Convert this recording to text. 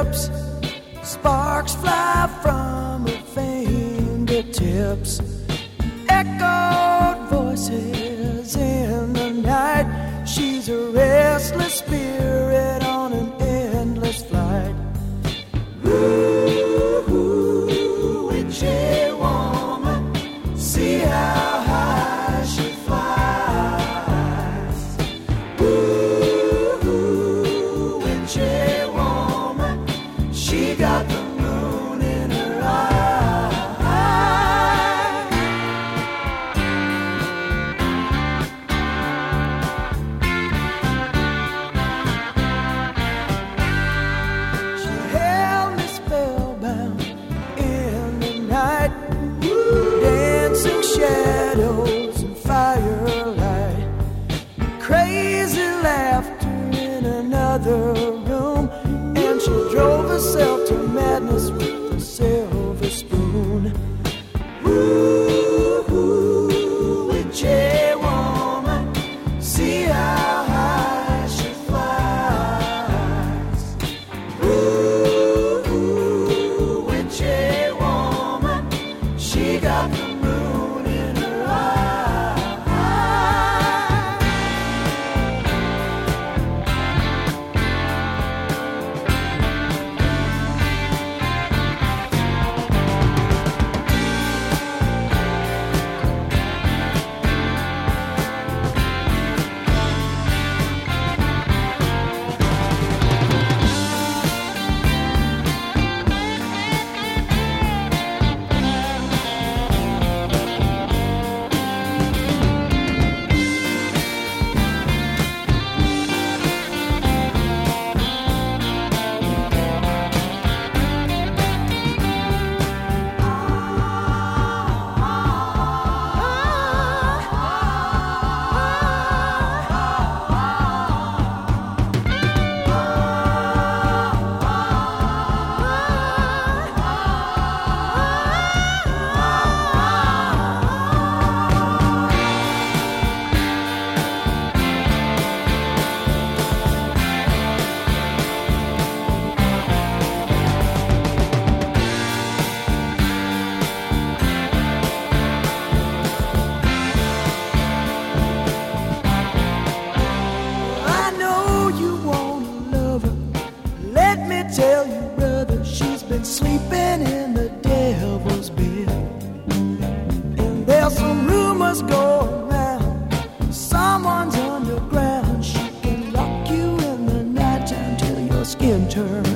lips, sparks fly from her fingertips. Echoed voices in the night. She's a restless spirit on an endless flight. Ooh, witchy woman, see how high she flies. Ooh, witchy woman, she got the moon in her eye. She held me spellbound in the night, dancing shadows and firelight, crazy laughter in another room, and she drove herself to madness with a silver spoon. Ooh, witchy woman, see how high she flies. Ooh, witchy woman, she got the moon in her eye. I know you want a lover. Let me tell you, brother, she's been sleeping in the devil's bed. And there's some rumors going round, someone's underground. She can lock you in the nighttime till your skin turns